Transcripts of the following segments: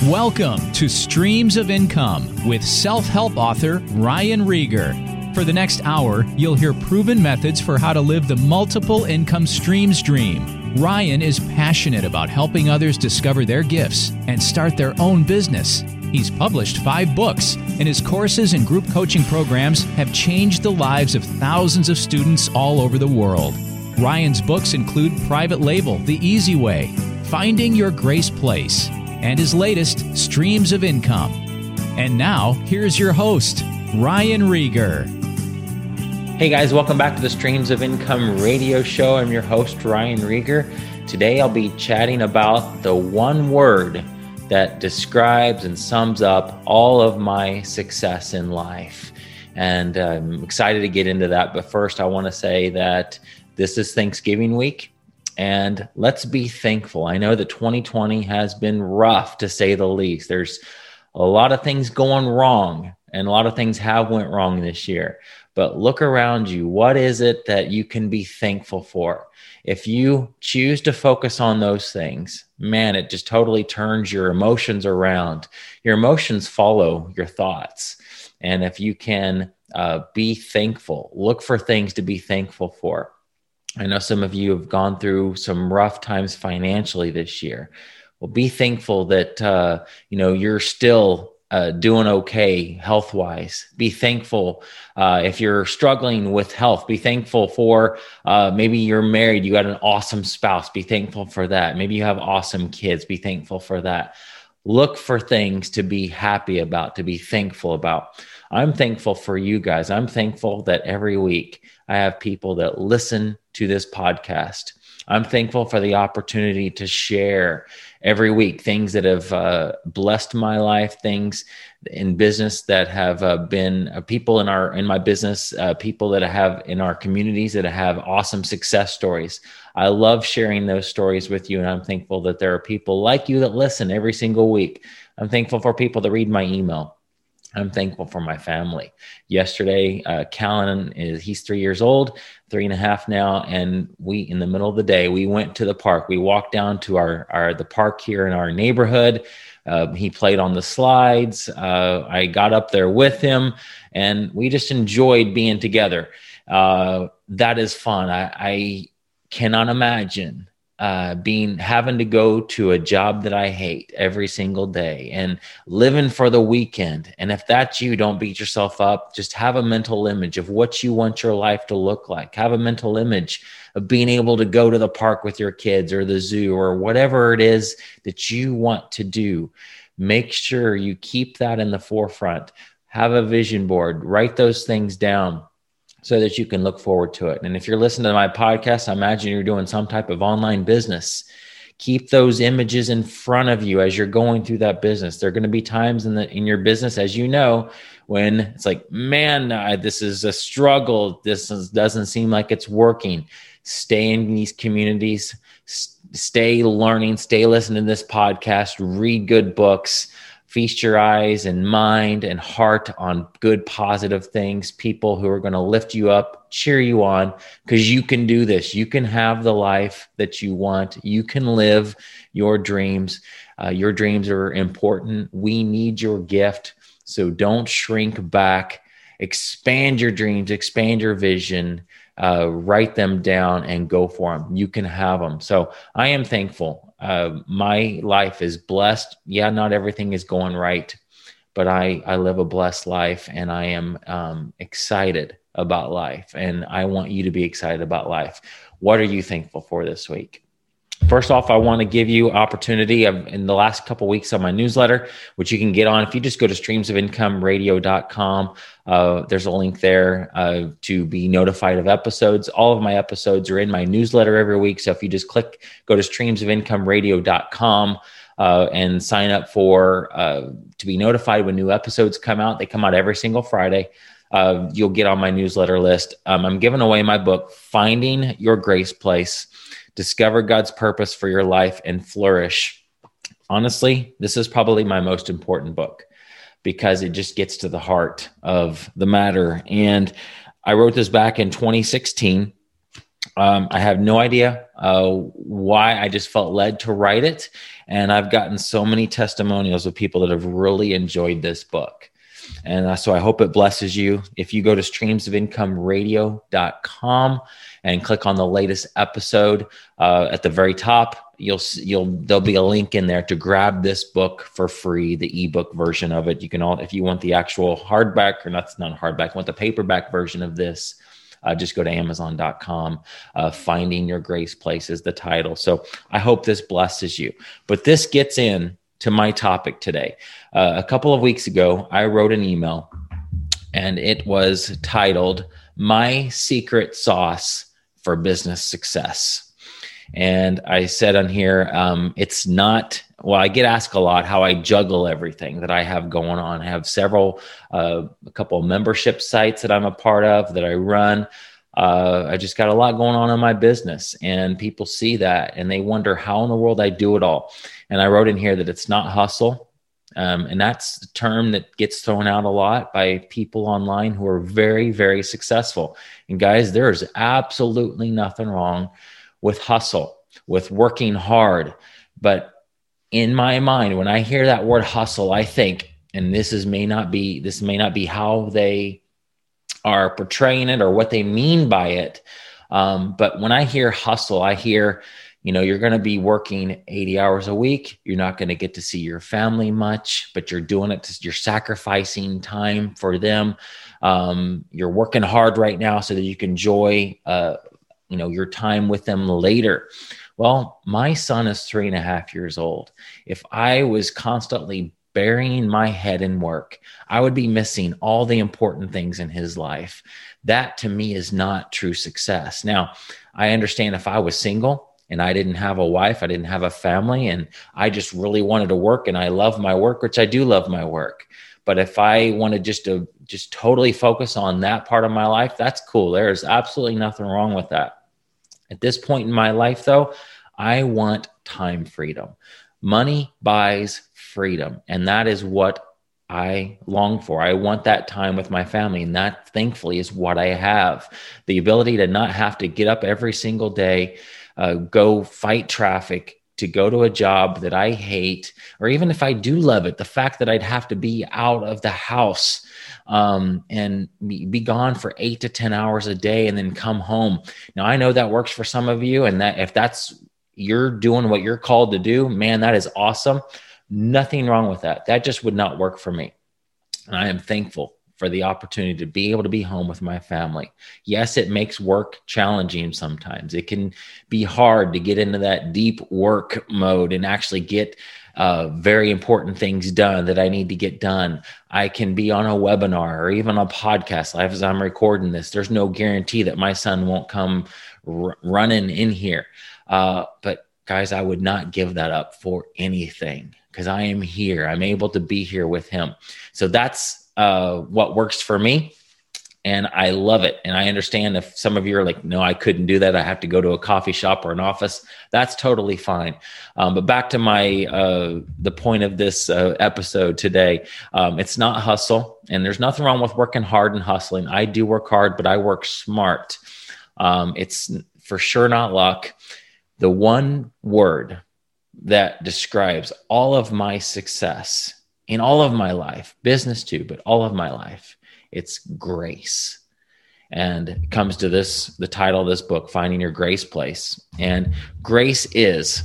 Welcome to Streams of Income with self-help author Ryan Rieger. For the next hour, you'll hear proven methods for how to live the multiple income streams dream. Ryan is passionate about helping others discover their gifts and start their own business. He's published 5 books, and his courses and group coaching programs have changed the lives of thousands of students all over the world. Ryan's books include Private Label, The Easy Way, Finding Your Grace Place, and his latest, Streams of Income. And now, here's your host, Ryan Rieger. Hey guys, welcome back to the Streams of Income radio show. I'm your host, Ryan Rieger. Today I'll be chatting about the one word that describes and sums up all of my success in life. And I'm excited to get into that. But first, I want to say that this is Thanksgiving week. And let's be thankful. I know that 2020 has been rough, to say the least. There's a lot of things going wrong, and a lot of things have went wrong this year. But look around you. What is it that you can be thankful for? If you choose to focus on those things, man, it just totally turns your emotions around. Your emotions follow your thoughts. And if you can be thankful, look for things to be thankful for. I know some of you have gone through some rough times financially this year. Well, be thankful that, you're still doing okay health-wise. Be thankful if you're struggling with health. Be thankful for maybe you're married, you got an awesome spouse. Be thankful for that. Maybe you have awesome kids. Be thankful for that. Look for things to be happy about, to be thankful about. I'm thankful for you guys. I'm thankful that every week I have people that listen to this podcast. I'm thankful for the opportunity to share every week things that have blessed my life, things in business that have been people in my business, people that I have in our communities that have awesome success stories. I love sharing those stories with you, and I'm thankful that there are people like you that listen every single week. I'm thankful for people that read my email. I'm thankful for my family. Yesterday, Callan he's 3 years old, 3.5 now. And in the middle of the day, we went to the park. We walked down to the park here in our neighborhood. He played on the slides. I got up there with him, and we just enjoyed being together. That is fun. I cannot imagine having to go to a job that I hate every single day and living for the weekend. And if that's you, don't beat yourself up. Just have a mental image of what you want your life to look like. Have a mental image of being able to go to the park with your kids or the zoo or whatever it is that you want to do. Make sure you keep that in the forefront. Have a vision board. Write those things down so that you can look forward to it. And if you're listening to my podcast, I imagine you're doing some type of online business. Keep those images in front of you as you're going through that business. There are going to be times in your business, as you know, when it's like, man, this is a struggle. This doesn't seem like it's working. Stay in these communities. Stay learning. Stay listening to this podcast. Read good books. Feast your eyes and mind and heart on good, positive things, people who are going to lift you up, cheer you on, because you can do this. You can have the life that you want. You can live your dreams. Your dreams are important. We need your gift. So don't shrink back. Expand your dreams, expand your vision, write them down and go for them. You can have them. So I am thankful. My life is blessed. Yeah, not everything is going right, but I live a blessed life, and I am excited about life, and I want you to be excited about life. What are you thankful for this week? First off, I want to give you opportunity in the last couple of weeks on my newsletter, which you can get on. If you just go to streamsofincomeradio.com, there's a link there to be notified of episodes. All of my episodes are in my newsletter every week. So if you just go to streamsofincomeradio.com and sign up to be notified when new episodes come out. They come out every single Friday. You'll get on my newsletter list. I'm giving away my book, Finding Your Grace Place. Discover God's purpose for your life and flourish. Honestly, this is probably my most important book because it just gets to the heart of the matter. And I wrote this back in 2016. I have no idea why. I just felt led to write it. And I've gotten so many testimonials of people that have really enjoyed this book. And so I hope it blesses you. If you go to streamsofIncomeRadio.com and click on the latest episode at the very top, there'll be a link in there to grab this book for free, the ebook version of it. You can if you want the actual hardback, or not hardback, want the paperback version of this, just go to Amazon.com. Finding Your Grace Place is the title. So I hope this blesses you. But this gets in to my topic today. A couple of weeks ago, I wrote an email, and it was titled, "My Secret Sauce for Business Success." And I said on here, it's not, well, I get asked a lot how I juggle everything that I have going on. I have a couple of membership sites that I'm a part of, that I run. I just got a lot going on in my business, and people see that and they wonder how in the world I do it all. And I wrote in here that it's not hustle. And that's the term that gets thrown out a lot by people online who are very, very successful. And guys, there is absolutely nothing wrong with hustle, with working hard. But in my mind, when I hear that word hustle, I think, and this may not be how they are portraying it or what they mean by it. But when I hear hustle, I hear, you're going to be working 80 hours a week. You're not going to get to see your family much, but you're doing it. You're sacrificing time for them. You're working hard right now so that you can enjoy, your time with them later. Well, my son is 3.5 years old. If I was constantly burying my head in work, I would be missing all the important things in his life. That to me is not true success. Now, I understand if I was single and I didn't have a wife, I didn't have a family, and I just really wanted to work, and I love my work, which I do love my work. But if I wanted just totally focus on that part of my life, that's cool. There is absolutely nothing wrong with that. At this point in my life, though, I want time freedom. Money buys freedom, and that is what I long for. I want that time with my family, and that, thankfully, is what I have. The ability to not have to get up every single day, go fight traffic, to go to a job that I hate, or even if I do love it, the fact that I'd have to be out of the house and be gone for 8 to 10 hours a day and then come home. Now, I know that works for some of you, and that if you're doing what you're called to do, man, that is awesome. Nothing wrong with that. That just would not work for me. And I am thankful for the opportunity to be able to be home with my family. Yes, it makes work challenging sometimes. It can be hard to get into that deep work mode and actually get very important things done that I need to get done. I can be on a webinar or even a podcast live as I'm recording this. There's no guarantee that my son won't come running in here. But guys, I would not give that up for anything, because I am here. I'm able to be here with him. So that's what works for me. And I love it. And I understand if some of you are like, no, I couldn't do that. I have to go to a coffee shop or an office. That's totally fine. But back to the point of this episode today, it's not hustle, and there's nothing wrong with working hard and hustling. I do work hard, but I work smart. It's for sure not luck. The one word that describes all of my success in all of my life, business too, but all of my life, it's grace. And it comes to the title of this book, Finding Your Grace Place. And grace is,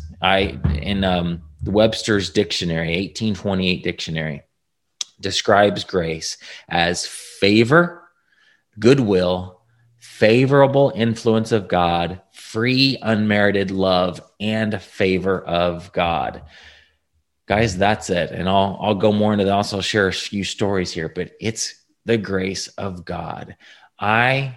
in the Webster's Dictionary, 1828 dictionary, describes grace as favor, goodwill, favorable influence of God, free, unmerited love, and favor of God. Guys, that's it. And I'll go more into that. Also share a few stories here, but it's the grace of God. I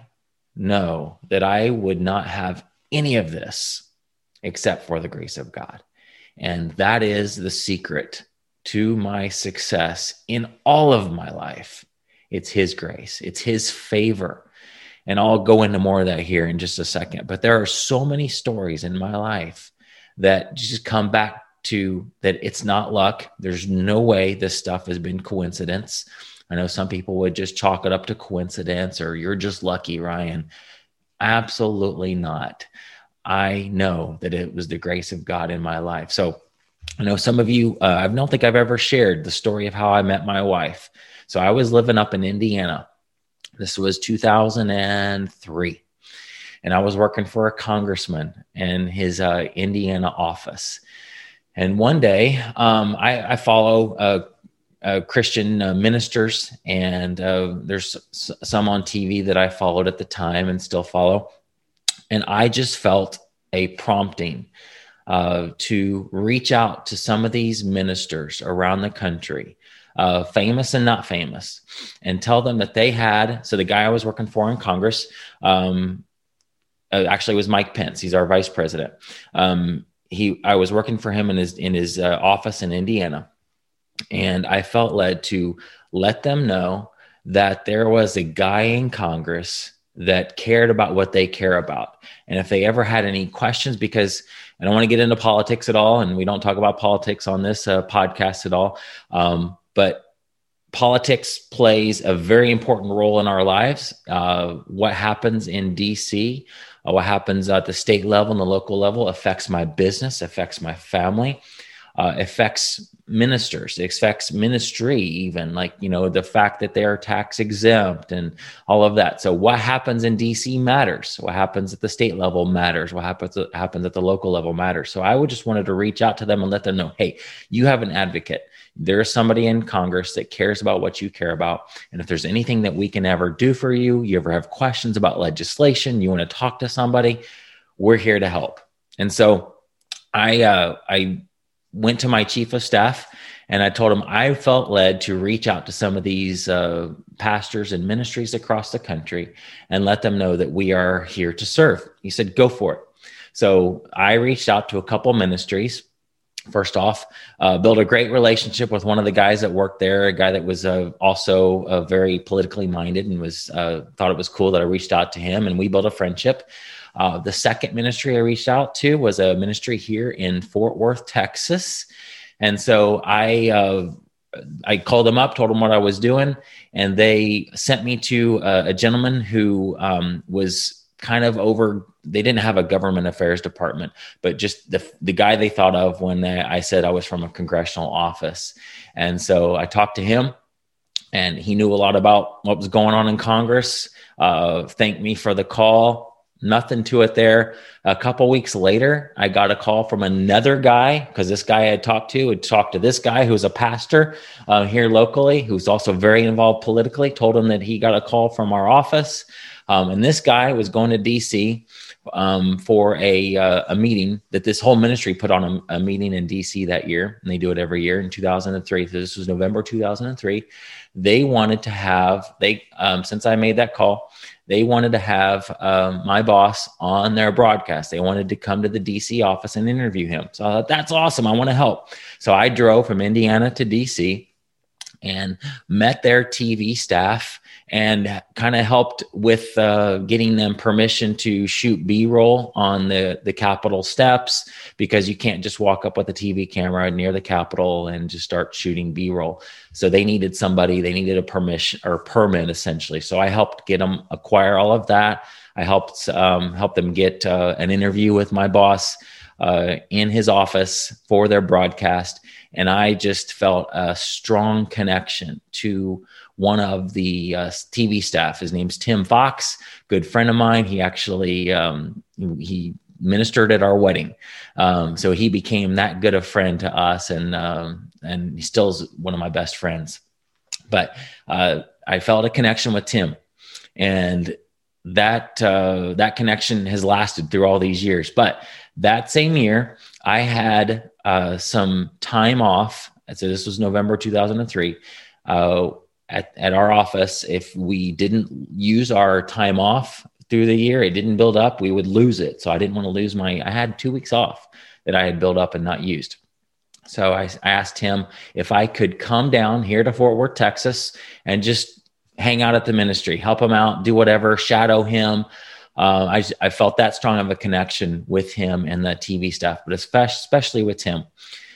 know that I would not have any of this except for the grace of God. And that is the secret to my success in all of my life. It's His grace. It's His favor. And I'll go into more of that here in just a second. But there are so many stories in my life that just come back to that it's not luck. There's no way this stuff has been coincidence. I know some people would just chalk it up to coincidence, or you're just lucky, Ryan. Absolutely not. I know that it was the grace of God in my life. So I know some of you, I don't think I've ever shared the story of how I met my wife. So I was living up in Indiana. This was 2003. And I was working for a congressman in his Indiana office. And one day, I follow Christian ministers, and there's some on TV that I followed at the time and still follow. And I just felt a prompting to reach out to some of these ministers around the country, famous and not famous, and tell them that they had. So the guy I was working for in Congress actually was Mike Pence. He's our vice president. I was working for him in his office in Indiana, and I felt led to let them know that there was a guy in Congress that cared about what they care about. And if they ever had any questions, because I don't want to get into politics at all, and we don't talk about politics on this podcast at all, but politics plays a very important role in our lives. What happens in DC, what happens at the state level and the local level affects my business, affects my family, affects ministers, it affects ministry, even like, the fact that they are tax exempt and all of that. So what happens in DC matters. What happens at the state level matters. What happens at the local level matters. So I just wanted to reach out to them and let them know, hey, you have an advocate. There's somebody in Congress that cares about what you care about. And if there's anything that we can ever do for you, you ever have questions about legislation, you want to talk to somebody, we're here to help. And so I went to my chief of staff and I told him I felt led to reach out to some of these pastors and ministries across the country and let them know that we are here to serve. He said, go for it. So I reached out to a couple ministries. First off, built a great relationship with one of the guys that worked there, a guy that was also very politically minded, and was thought it was cool that I reached out to him, and we built a friendship. The second ministry I reached out to was a ministry here in Fort Worth, Texas. And so I called them up, told them what I was doing, and they sent me to a gentleman who was kind of over. They didn't have a government affairs department, but just the guy they thought of when I said I was from a congressional office. And so I talked to him, and he knew a lot about what was going on in Congress. Thanked me for the call. Nothing to it there. A couple weeks later, I got a call from another guy, because this guy I had talked to this guy who's a pastor here locally, who's also very involved politically, told him that he got a call from our office. And this guy was going to DC for a meeting that this whole ministry put on a meeting in DC that year. And they do it every year in 2003. So this was November 2003. They wanted to have, since I made that call, they wanted to have my boss on their broadcast. They wanted to come to the DC office and interview him. So I thought, that's awesome. I want to help. So I drove from Indiana to DC and met their TV staff and kind of helped with getting them permission to shoot B-roll on the Capitol steps, because you can't just walk up with a TV camera near the Capitol and just start shooting B-roll. So they needed a permission or permit essentially. So I helped get them acquire all of that. I helped them get an interview with my boss in his office for their broadcast. And I just felt a strong connection to one of the TV staff. His name's Tim Fox, good friend of mine. He actually, he ministered at our wedding. So he became that good a friend to us, and he still is one of my best friends. But I felt a connection with Tim, and that connection has lasted through all these years. But that same year, I had some time off. So this was November 2003. At our office, if we didn't use our time off through the year, it didn't build up, we would lose it. So I didn't want to lose I had 2 weeks off that I had built up and not used. So I asked him if I could come down here to Fort Worth, Texas, and just hang out at the ministry, help him out, do whatever, shadow him. I felt that strong of a connection with him and the TV staff, but especially with Tim.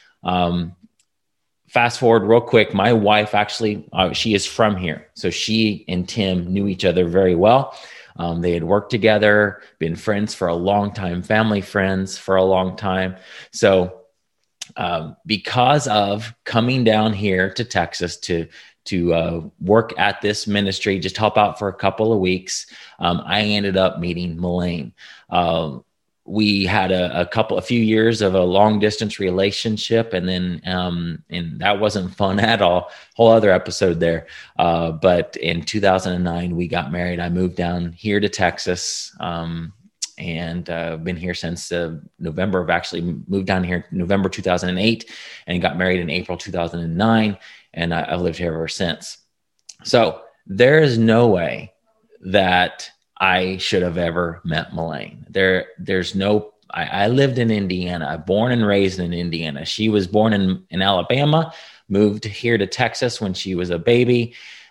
Fast forward real quick. My wife actually, she is from here. So she and Tim knew each other very well. They had worked together, been friends for a long time, family friends for a long time. So because of coming down here to Texas to work at this ministry, just help out for a couple of weeks, I ended up meeting Melaine. We had a few years of a long distance relationship, and then and that wasn't fun at all. Whole other episode there. But in 2009, we got married. I moved down here to Texas. And been here since November. I've actually moved down here November 2008 and got married in April 2009. And I've lived here ever since. So there is no way that I should have ever met Melaine. There's no, I lived in Indiana, born and raised in Indiana. She was born in Alabama, moved here to Texas when she was a baby.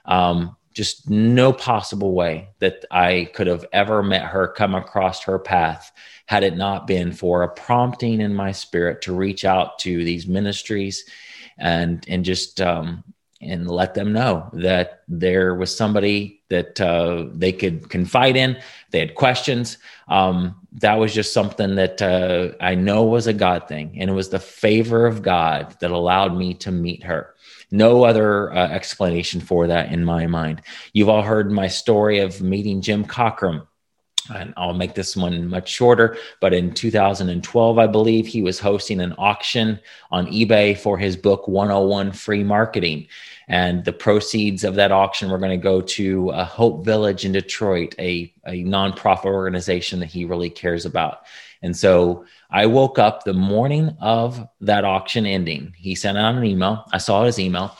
Just no possible way that I could have ever met her, come across her path, had it not been for a prompting in my spirit to reach out to these ministries and just and let them know that there was somebody that they could confide in. They had questions. That was just something that I know was a God thing, and it was the favor of God that allowed me to meet her. No other explanation for that in my mind. You've all heard my story of meeting Jim Cockrum, and I'll make this one much shorter. But in 2012, I believe, he was hosting an auction on eBay for his book, 101 Free Marketing. And the proceeds of that auction were going to go to Hope Village in Detroit, a nonprofit organization that he really cares about. And so I woke up the morning of that auction ending. He sent out an email. I saw his email.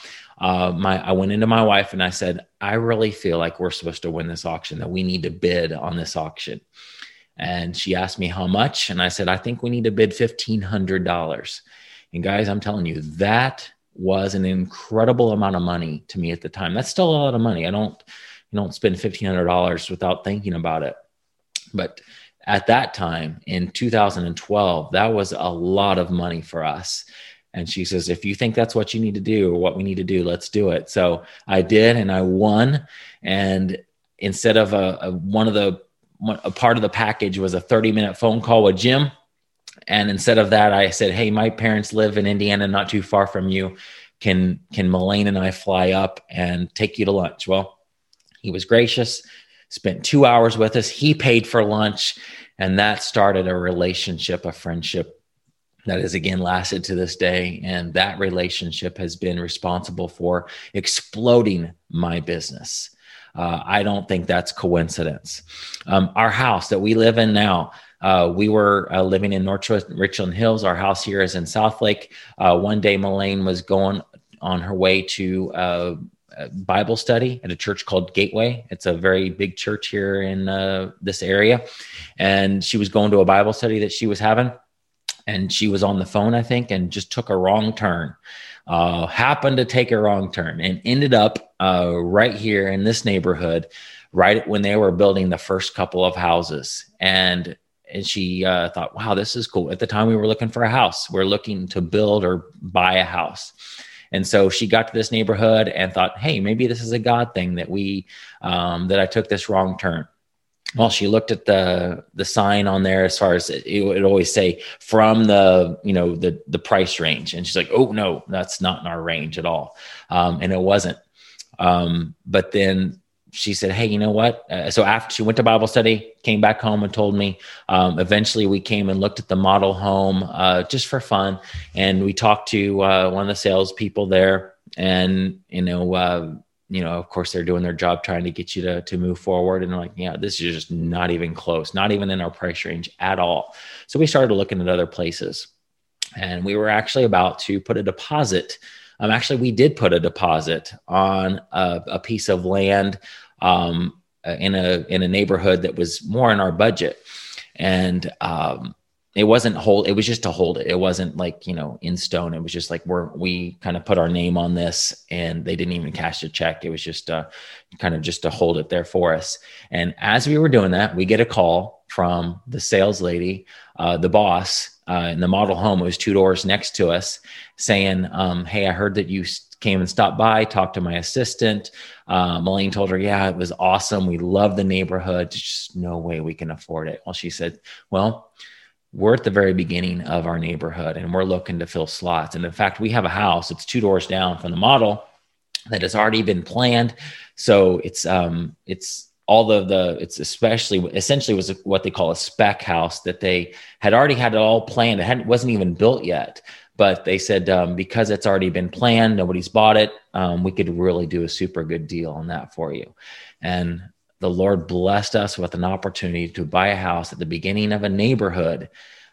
I went into my wife and I said, I really feel like we're supposed to win this auction, that we need to bid on this auction. And she asked me how much. And I said, I think we need to bid $1,500. And guys, I'm telling you, that was an incredible amount of money to me at the time. That's still a lot of money. You don't spend $1,500 without thinking about it. But at that time in 2012, that was a lot of money for us. And she says, if you think that's what you need to do or what we need to do, let's do it. So I did, and I won. And instead of a part of the package was a 30-minute phone call with Jim. And instead of that, I said, hey, my parents live in Indiana, not too far from you. Can Melaine and I fly up and take you to lunch? Well, he was gracious, spent 2 hours with us. He paid for lunch, and that started a relationship, a friendship that has again lasted to this day. And that relationship has been responsible for exploding my business. I don't think that's coincidence. Our house that we live in now, we were living in Northwest Richland Hills. Our house here is in Southlake. One day, Melaine was going on her way to Bible study at a church called Gateway. It's a very big church here in this area. And she was going to a Bible study that she was having. And she was on the phone, I think, and just took a wrong turn. Happened to take a wrong turn and ended up right here in this neighborhood, right when they were building the first couple of houses. And she thought, wow, this is cool. At the time, we were looking for a house. We're looking to build or buy a house. And so she got to this neighborhood and thought, hey, maybe this is a God thing that that I took this wrong turn. Well, she looked at the sign on there as far as it would always say from the price range. And she's like, oh, no, that's not in our range at all. And it wasn't. But then she said, hey, you know what? So after she went to Bible study, came back home and told me, eventually we came and looked at the model home just for fun. And we talked to one of the salespeople there. And, of course, they're doing their job trying to get you to move forward. And they're like, yeah, this is just not even close, not even in our price range at all. So we started looking at other places. And we were actually about to put a deposit. We did put a deposit on a piece of land in a neighborhood that was more in our budget. And it wasn't it was just to hold it. It wasn't like, in stone. It was just like we kind of put our name on this, and they didn't even cash a check. It was just kind of just to hold it there for us. And as we were doing that, we get a call from the sales lady, the boss, in the model home. It was 2 doors next to us, saying, hey, I heard that you came and stopped by, talked to my assistant. Elaine told her, yeah, it was awesome. We love the neighborhood. There's just no way we can afford it. Well, she said, well, we're at the very beginning of our neighborhood and we're looking to fill slots. And in fact, we have a house, it's 2 doors down from the model that has already been planned. So it's essentially was what they call a spec house that they had already had it all planned. It wasn't even built yet, but they said, because it's already been planned, nobody's bought it. We could really do a super good deal on that for you. And the Lord blessed us with an opportunity to buy a house at the beginning of a neighborhood,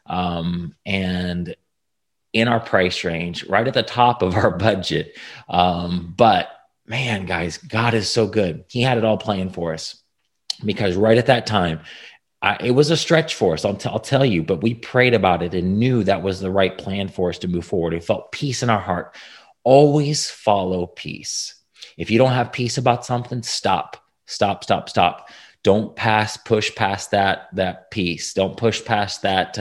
and in our price range, right at the top of our budget. But man, guys, God is so good. He had it all planned for us, because right at that time, it was a stretch for us. I'll tell you, but we prayed about it and knew that was the right plan for us to move forward. We felt peace in our heart. Always follow peace. If you don't have peace about something, stop. Don't push past that peace. Don't push past that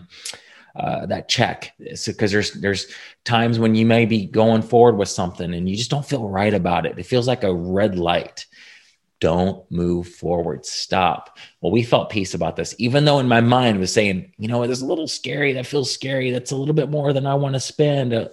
check. Because there's times when you may be going forward with something and you just don't feel right about it. It feels like a red light. Don't move forward. Stop. Well, we felt peace about this, even though in my mind was saying, it's a little scary. That feels scary. That's a little bit more than I want to spend.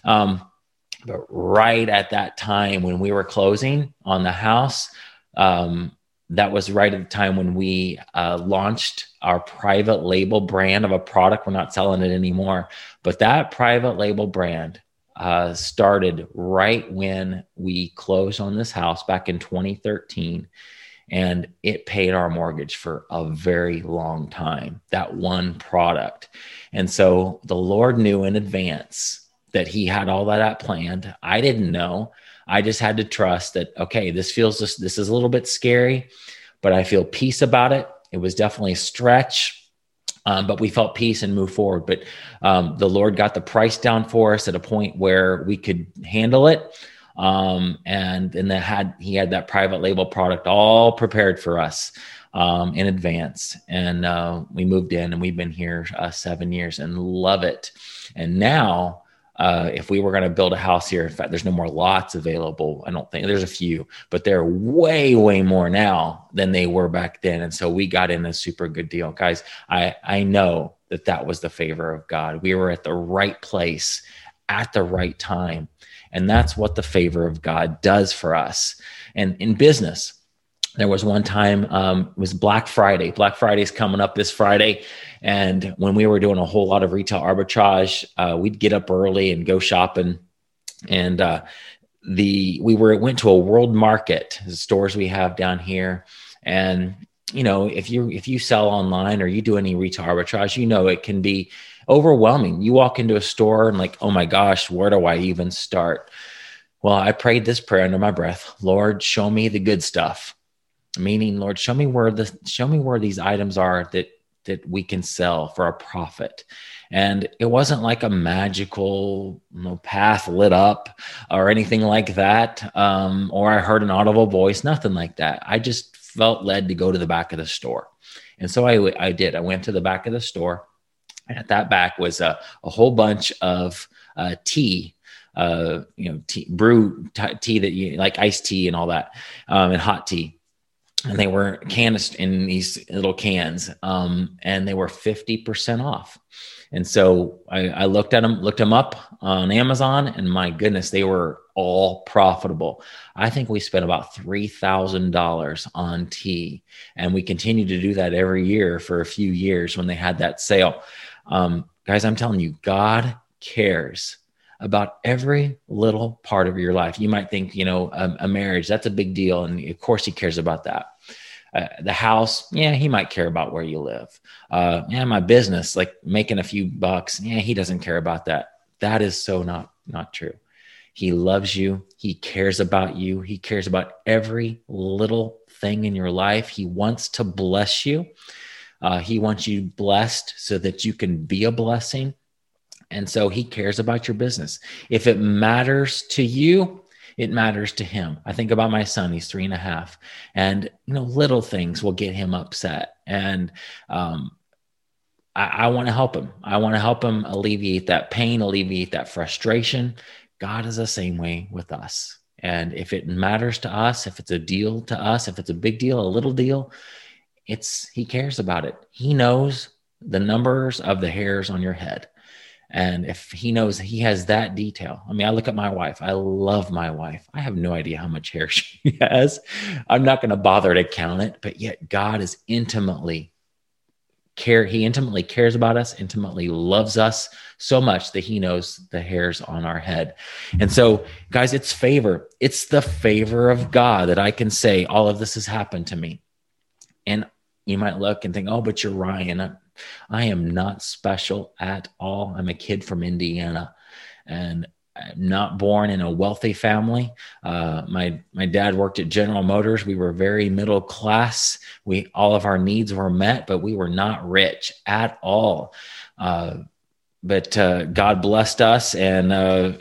But right at that time when we were closing on the house, that was right at the time when we launched our private label brand of a product. We're not selling it anymore, but that private label brand started right when we closed on this house back in 2013, and it paid our mortgage for a very long time, that one product. And so the Lord knew in advance that he had all that planned. I didn't know. I just had to trust that, okay, this is a little bit scary, but I feel peace about it. It was definitely a stretch, but we felt peace and moved forward. But the Lord got the price down for us at a point where we could handle it. And he had that private label product all prepared for us in advance. And we moved in, and we've been here 7 years and love it. And now, if we were going to build a house here, in fact, there's no more lots available. I don't think there's a few, but they're way, way more now than they were back then. And so we got in a super good deal. Guys, I know that was the favor of God. We were at the right place at the right time. And that's what the favor of God does for us. And in business, there was one time, it was Black Friday. Black Friday's coming up this Friday. And when we were doing a whole lot of retail arbitrage, we'd get up early and go shopping. And went to a world market, the stores we have down here. And, if you sell online or you do any retail arbitrage, it can be overwhelming. You walk into a store and like, oh my gosh, where do I even start? Well, I prayed this prayer under my breath. Lord, show me the good stuff. Meaning, Lord, show me where these items are that we can sell for a profit. And it wasn't like a magical path lit up or anything like that. Or I heard an audible voice, nothing like that. I just felt led to go to the back of the store. And so I did. I went to the back of the store, and at that back was a whole bunch of tea, brew tea that you like, iced tea and all that, and hot tea. And they were canisters in these little cans, and they were 50% off. And so I looked them up on Amazon, and my goodness, they were all profitable. I think we spent about $3,000 on tea, and we continued to do that every year for a few years when they had that sale. Guys, I'm telling you, God cares about every little part of your life. You might think, a marriage, that's a big deal. And of course he cares about that. The house, he might care about where you live. My business, like making a few bucks, he doesn't care about that. That is so not true. He loves you. He cares about you. He cares about every little thing in your life. He wants to bless you. He wants you blessed so that you can be a blessing. And so he cares about your business. If it matters to you, it matters to him. I think about my son, he's 3.5, and little things will get him upset. And I want to help him. I want to help him alleviate that pain, alleviate that frustration. God is the same way with us. And if it matters to us, if it's a deal to us, if it's a big deal, a little deal, he cares about it. He knows the numbers of the hairs on your head. And if he knows, he has that detail. I mean, I look at my wife. I love my wife. I have no idea how much hair she has. I'm not going to bother to count it, but yet God is he intimately cares about us, intimately loves us so much that he knows the hairs on our head. And so, guys, it's favor. It's the favor of God that I can say all of this has happened to me. And you might look and think, oh, but you're Ryan. I am not special at all. I'm a kid from Indiana, and I'm not born in a wealthy family. My dad worked at General Motors. We were very middle class. All of our needs were met, but we were not rich at all. But God blessed us, but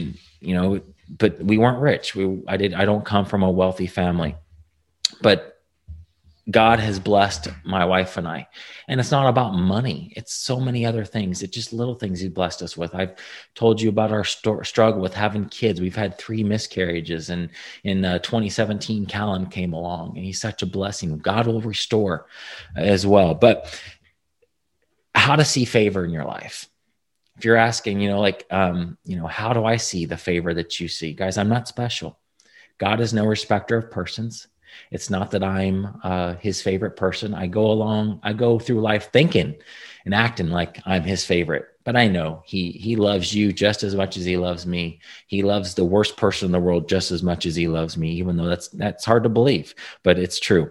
we weren't rich. I don't come from a wealthy family, but God has blessed my wife and I. And it's not about money. It's so many other things. It's just little things he blessed us with. I've told you about our struggle with having kids. We've had 3 miscarriages. And in 2017, Callan came along, and he's such a blessing. God will restore as well. But how to see favor in your life? If you're asking, how do I see the favor that you see? Guys, I'm not special. God is no respecter of persons. It's not that I'm his favorite person. I go through life thinking and acting like I'm his favorite, but I know he loves you just as much as he loves me. He loves the worst person in the world just as much as he loves me, even though that's hard to believe, but it's true.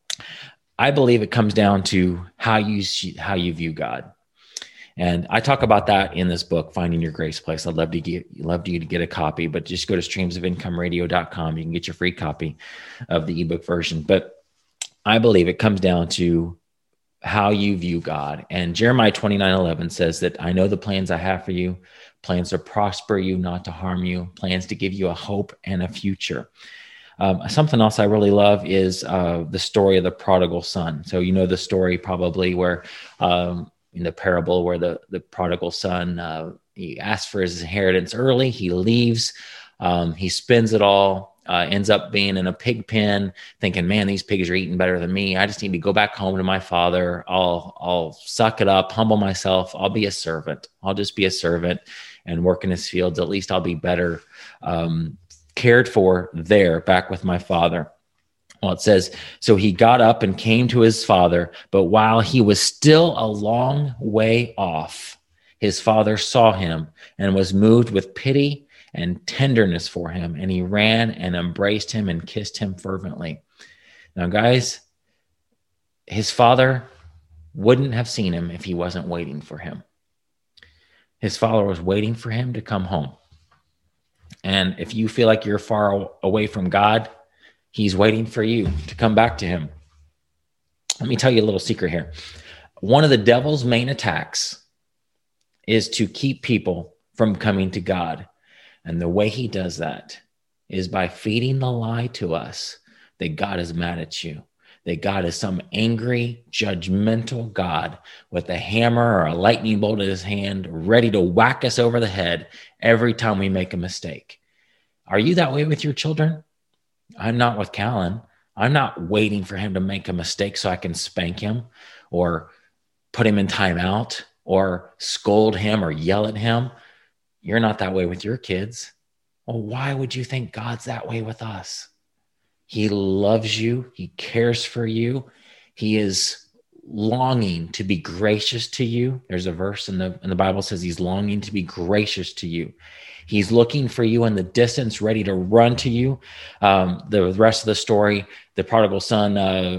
I believe it comes down to how you view God. And I talk about that in this book, Finding Your Grace Place. I'd love you to get a copy, but just go to streamsofincomeradio.com. You can get your free copy of the ebook version. But I believe it comes down to how you view God. And Jeremiah 29:11 says that I know the plans I have for you, plans to prosper you, not to harm you, plans to give you a hope and a future. Something else I really love is the story of the prodigal son. So you know the story probably where in the parable where the prodigal son, he asks for his inheritance early. He leaves, he spends it all, ends up being in a pig pen thinking, man, these pigs are eating better than me. I just need to go back home to my father. I'll suck it up, humble myself. I'll be a servant. I'll just be a servant and work in his fields. At least I'll be better cared for there back with my father. Well, it says, so he got up and came to his father, but while he was still a long way off, his father saw him and was moved with pity and tenderness for him. And he ran and embraced him and kissed him fervently. Now, guys, his father wouldn't have seen him if he wasn't waiting for him. His father was waiting for him to come home. And if you feel like you're far away from God, he's waiting for you to come back to him. Let me tell you a little secret here. One of the devil's main attacks is to keep people from coming to God. And the way he does that is by feeding the lie to us that God is mad at you, that God is some angry, judgmental God with a hammer or a lightning bolt in his hand, ready to whack us over the head every time we make a mistake. Are you that way with your children? I'm not with Callan. I'm not waiting for him to make a mistake so I can spank him or put him in timeout or scold him or yell at him. You're not that way with your kids. Well, why would you think God's that way with us? He loves you. He cares for you. He is longing to be gracious to you. There's a verse in the Bible says he's longing to be gracious to you. He's looking for you in the distance, ready to run to you. The rest of the story, the prodigal son,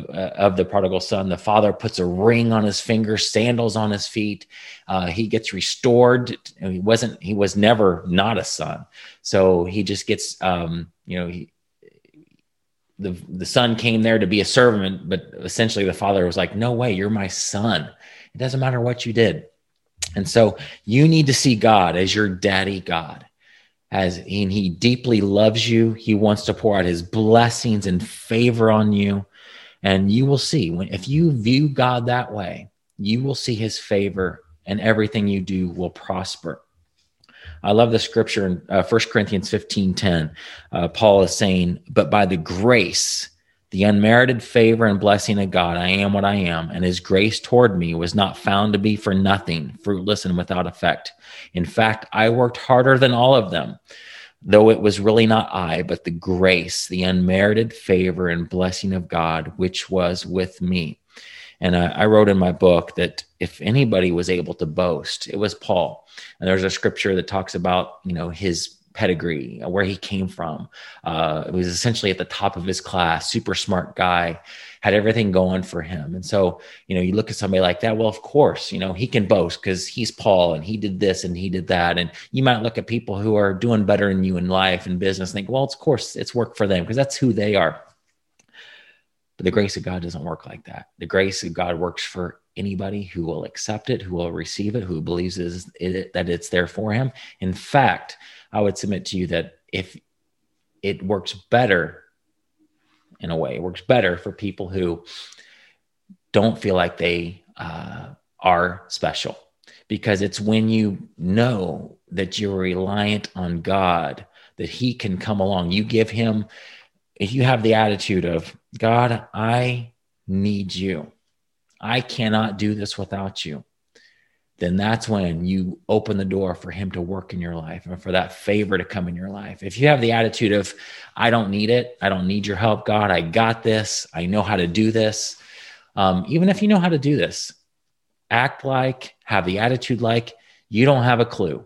the father puts a ring on his finger, sandals on his feet. He gets restored. He was never not a son. So he just gets, the son came there to be a servant, but essentially the father was like, no way, you're my son. It doesn't matter what you did. And so you need to see God as your daddy God. And he deeply loves you. He wants to pour out his blessings and favor on you. And you will see, if you view God that way, you will see his favor and everything you do will prosper. I love the scripture in 1 Corinthians 15:10. Paul is saying, but by the grace, the unmerited favor and blessing of God, I am what I am, and his grace toward me was not found to be for nothing, fruitless and without effect. In fact, I worked harder than all of them, though it was really not I, but the grace, the unmerited favor and blessing of God, which was with me. And I wrote in my book that if anybody was able to boast, it was Paul. And there's a scripture that talks about, his pedigree, where he came from. It was essentially at the top of his class, super smart guy, had everything going for him. And so, you look at somebody like that, well, of course, he can boast because he's Paul and he did this and he did that. And you might look at people who are doing better than you in life and business and think, well, of course it's worked for them because that's who they are. But the grace of God doesn't work like that. The grace of God works for anybody who will accept it, who will receive it, who believes that it's there for him. In fact, I would submit to you that if it works better, in a way, it works better for people who don't feel like they are special, because it's when you know that you're reliant on God, that he can come along. You give him, if you have the attitude of, God, I need you, I cannot do this without you, then that's when you open the door for him to work in your life and for that favor to come in your life. If you have the attitude of, I don't need it, I don't need your help, God, I got this, I know how to do this. Even if you know how to do this, act like, have the attitude like you don't have a clue.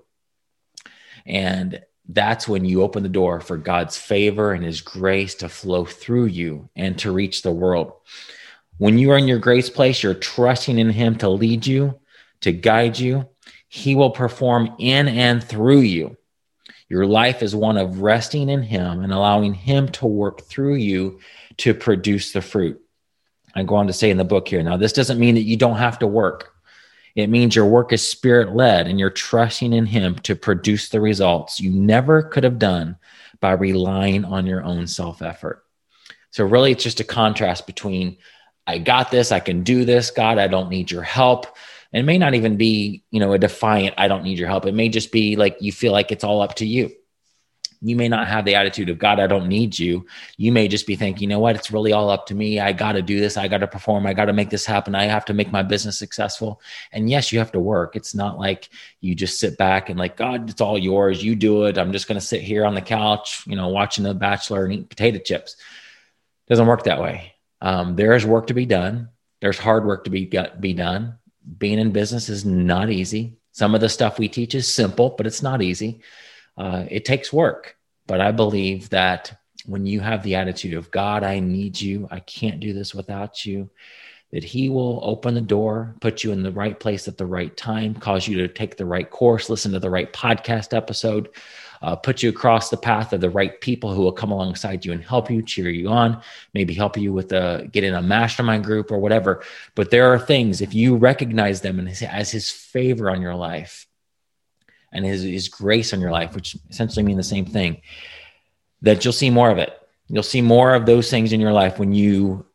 And that's when you open the door for God's favor and his grace to flow through you and to reach the world. When you are in your grace place, you're trusting in him to lead you, to guide you. He will perform in and through you. Your life is one of resting in him and allowing him to work through you to produce the fruit. I go on to say in the book here, now this doesn't mean that you don't have to work. It means your work is spirit-led and you're trusting in him to produce the results you never could have done by relying on your own self-effort. So really, it's just a contrast between, I got this, I can do this, God, I don't need your help. And it may not even be, a defiant, I don't need your help. It may just be like you feel like it's all up to you. You may not have the attitude of, God, I don't need you. You may just be thinking, you know what, it's really all up to me. I got to do this. I got to perform. I got to make this happen. I have to make my business successful. And yes, you have to work. It's not like you just sit back and like, God, it's all yours. You do it. I'm just going to sit here on the couch, watching The Bachelor and eat potato chips. It doesn't work that way. There is work to be done. There's hard work to be done. Being in business is not easy. Some of the stuff we teach is simple, but it's not easy. It takes work, but I believe that when you have the attitude of, God, I need you, I can't do this without you, that he will open the door, put you in the right place at the right time, cause you to take the right course, listen to the right podcast episode, put you across the path of the right people who will come alongside you and help you, cheer you on, maybe help you with get in a mastermind group or whatever. But there are things, if you recognize them as his favor on your life, and his grace on your life, which essentially mean the same thing, that you'll see more of it. You'll see more of those things in your life when you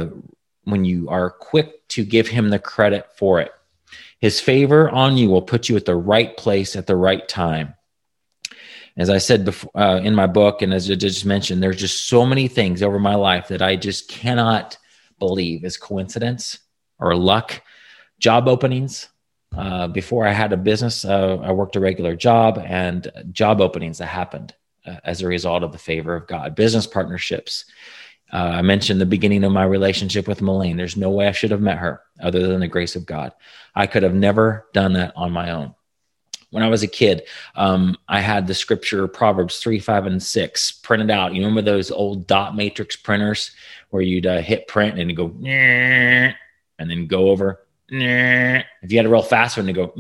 are quick to give him the credit for it. His favor on you will put you at the right place at the right time. As I said before in my book, and as I just mentioned, there's just so many things over my life that I just cannot believe is coincidence or luck. Job openings. Before I had a business, I worked a regular job, and job openings that happened as a result of the favor of God. Business partnerships. I mentioned the beginning of my relationship with Melaine. There's no way I should have met her other than the grace of God. I could have never done that on my own. When I was a kid, I had the scripture Proverbs 3, 5, and 6 printed out. You remember those old dot matrix printers where you'd hit print and it'd go, and then go over. If you had a real fast one to go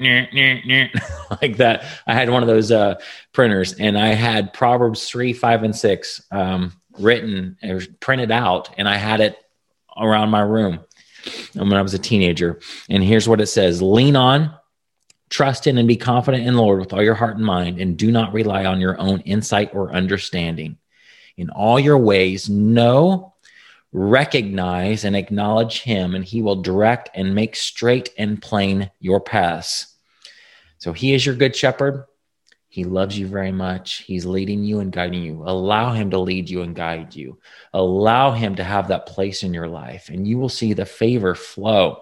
like that. I had one of those printers, and I had Proverbs 3, 5, and 6 written or printed out, and I had it around my room when I was a teenager. And here's what it says: lean on, trust in, and be confident in the Lord with all your heart and mind, and do not rely on your own insight or understanding. In all your ways, know, recognize, and acknowledge him, and he will direct and make straight and plain your paths. So he is your good shepherd. He loves you very much. He's leading you and guiding you. Allow him to lead you and guide you. Allow him to have that place in your life, and you will see the favor flow.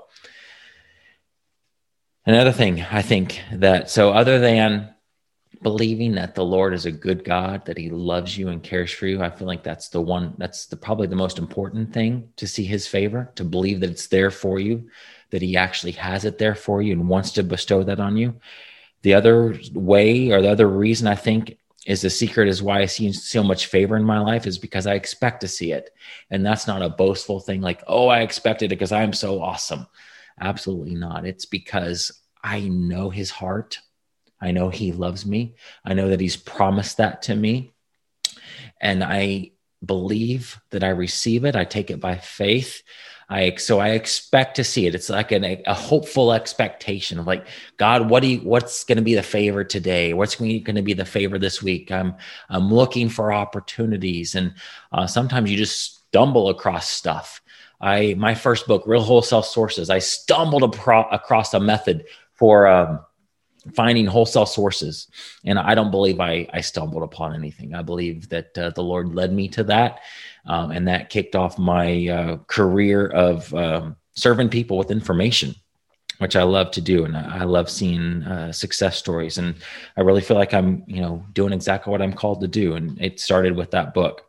Another thing, I think that, so other than believing that the Lord is a good God, that he loves you and cares for you, I feel like that's probably the most important thing, to see his favor, to believe that it's there for you, that he actually has it there for you and wants to bestow that on you. The other way, or the other reason I think is the secret is why I see so much favor in my life, is because I expect to see it. And that's not a boastful thing like, oh, I expected it because I'm so awesome. Absolutely not. It's because I know his heart. I know he loves me. I know that he's promised that to me. And I believe that I receive it. I take it by faith. So I expect to see it. It's like a hopeful expectation of like, God, what's going to be the favor today? What's going to be the favor this week? I'm looking for opportunities. And sometimes you just stumble across stuff. My first book, Real Wholesale Sources, I stumbled across a method for finding wholesale sources. And I don't believe I stumbled upon anything. I believe that the Lord led me to that. And that kicked off my career of serving people with information, which I love to do. And I love seeing success stories. And I really feel like I'm, doing exactly what I'm called to do. And it started with that book.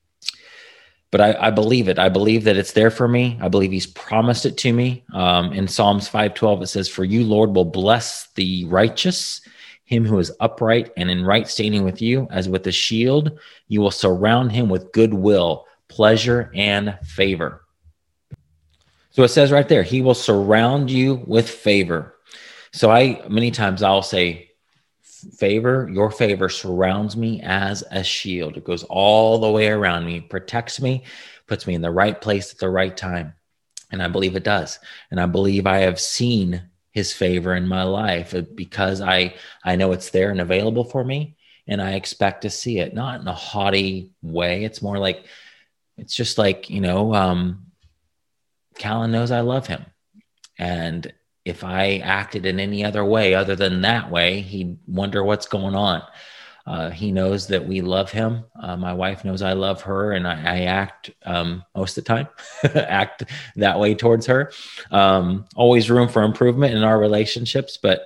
But I believe it. I believe that it's there for me. I believe he's promised it to me. In Psalms 5:12, it says, "For you, Lord, will bless the righteous, him who is upright and in right standing with you, as with a shield. You will surround him with goodwill, pleasure, and favor." So it says right there, he will surround you with favor. So many times I'll say, favor, your favor surrounds me as a shield. It goes all the way around me, protects me, puts me in the right place at the right time. And I believe it does. And I believe I have seen his favor in my life because I know it's there and available for me. And I expect to see it, not in a haughty way. It's more like, it's just like, Callan knows I love him. And if I acted in any other way other than that way, he'd wonder what's going on. He knows that we love him. My wife knows I love her, and I act most of the time, act that way towards her. Always room for improvement in our relationships, but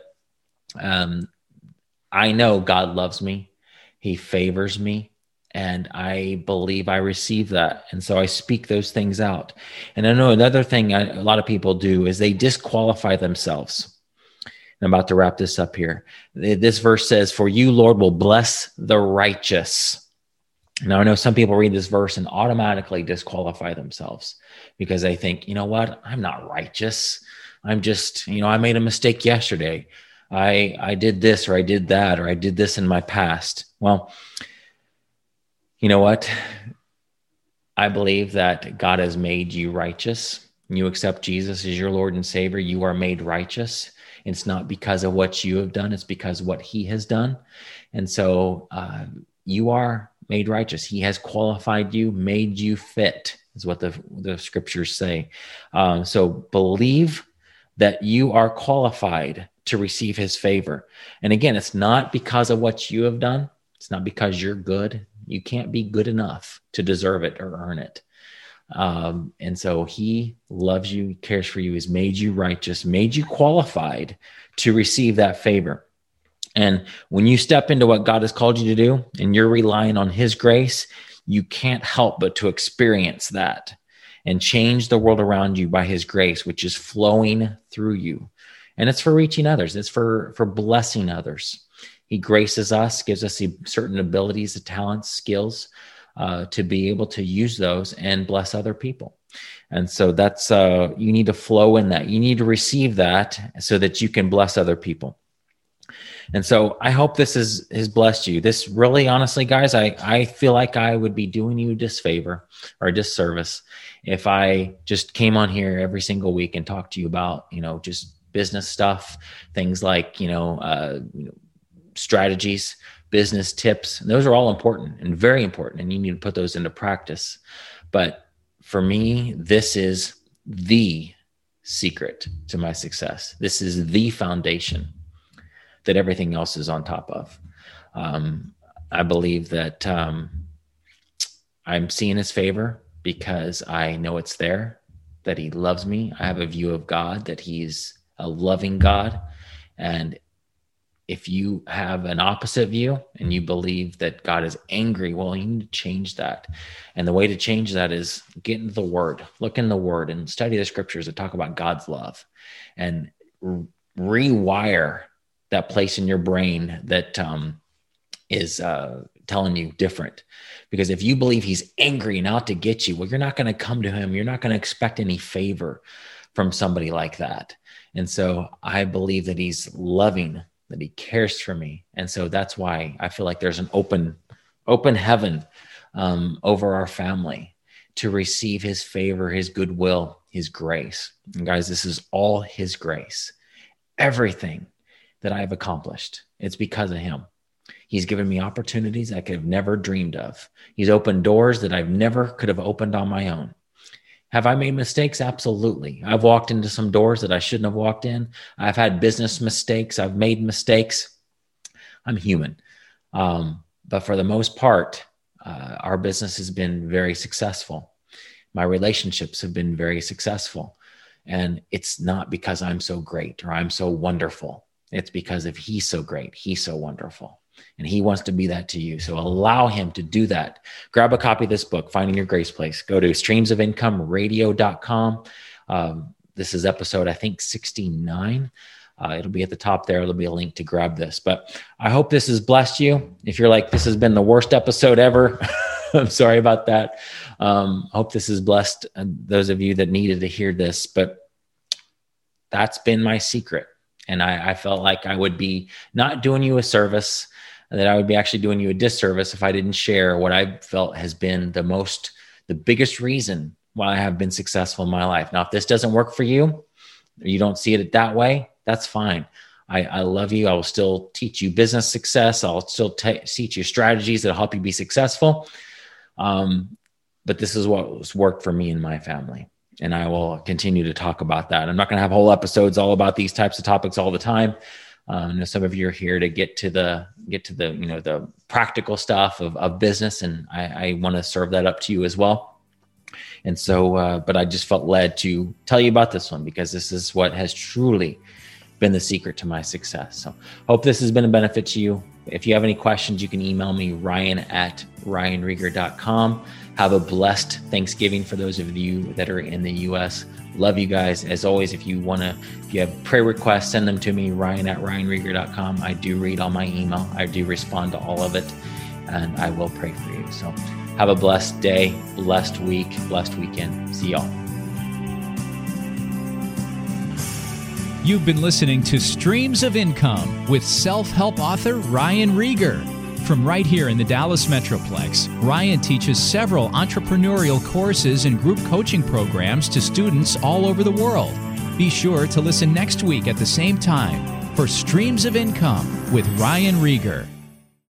I know God loves me. He favors me. And I believe I receive that. And so I speak those things out. And I know another thing a lot of people do is they disqualify themselves. I'm about to wrap this up here. This verse says, "For you, Lord, will bless the righteous." Now, I know some people read this verse and automatically disqualify themselves because they think, you know what? I'm not righteous. I'm just, I made a mistake yesterday. I did this, or I did that, or I did this in my past. Well, you know what? I believe that God has made you righteous. You accept Jesus as your Lord and Savior. You are made righteous. It's not because of what you have done. It's because of what he has done. And so you are made righteous. He has qualified you, made you fit, is what the scriptures say. So believe that you are qualified to receive his favor. And again, it's not because of what you have done. It's not because you're good. You can't be good enough to deserve it or earn it. And so he loves you, cares for you, has made you righteous, made you qualified to receive that favor. And when you step into what God has called you to do and you're relying on his grace, you can't help but to experience that and change the world around you by his grace, which is flowing through you. And it's for reaching others. It's for blessing others. He graces us, gives us certain abilities, talents, skills to be able to use those and bless other people. And so that's, you need to flow in that. You need to receive that so that you can bless other people. And so I hope this has blessed you. This really, honestly, guys, I feel like I would be doing you a disfavor or a disservice if I just came on here every single week and talked to you about, just business stuff, things like, strategies, business tips. Those are all important and very important, and you need to put those into practice. But for me, this is the secret to my success. This is the foundation that everything else is on top of. I believe that I'm seeing his favor because I know it's there, that he loves me. I have a view of God, that he's a loving God. And if you have an opposite view and you believe that God is angry, well, you need to change that. And the way to change that is get into the Word, look in the Word and study the scriptures that talk about God's love, and rewire that place in your brain that is telling you different. Because if you believe he's angry and out to get you, well, you're not going to come to him. You're not going to expect any favor from somebody like that. And so I believe that he's loving, that he cares for me. And so that's why I feel like there's an open heaven over our family to receive his favor, his goodwill, his grace. And guys, this is all his grace. Everything that I've accomplished, it's because of him. He's given me opportunities I could have never dreamed of. He's opened doors that I've never could have opened on my own. Have I made mistakes? Absolutely. I've walked into some doors that I shouldn't have walked in. I've had business mistakes. I've made mistakes. I'm human. But for the most part, our business has been very successful. My relationships have been very successful. And it's not because I'm so great or I'm so wonderful. It's because if he's so great, he's so wonderful. And he wants to be that to you. So allow him to do that. Grab a copy of this book, Finding Your Grace Place. Go to streamsofincomeradio.com. This is episode, I think, 69. It'll be at the top there. There'll be a link to grab this. But I hope this has blessed you. If you're like, this has been the worst episode ever, I'm sorry about that. Hope this has blessed those of you that needed to hear this. But that's been my secret. And I felt like I would be not doing you a service, that I would be actually doing you a disservice if I didn't share what I felt has been the biggest reason why I have been successful in my life. Now, if this doesn't work for you, or you don't see it that way, that's fine. I love you. I will still teach you business success. I'll still teach you strategies that'll help you be successful. But this is what's worked for me and my family. And I will continue to talk about that. I'm not going to have whole episodes all about these types of topics all the time. I know some of you are here to get to the the practical stuff of business, and I want to serve that up to you as well. And so, but I just felt led to tell you about this one because this is what has truly been the secret to my success. So, hope this has been a benefit to you. If you have any questions, you can email me, ryan@ryanrieger.com. Have a blessed Thanksgiving for those of you that are in the U.S. Love you guys. As always, if you have prayer requests, send them to me, ryan@ryanrieger.com. I do read all my email. I do respond to all of it, and I will pray for you. So have a blessed day, blessed week, blessed weekend. See y'all. You've been listening to Streams of Income with self-help author Ryan Rieger. From right here in the Dallas Metroplex, Ryan teaches several entrepreneurial courses and group coaching programs to students all over the world. Be sure to listen next week at the same time for Streams of Income with Ryan Rieger.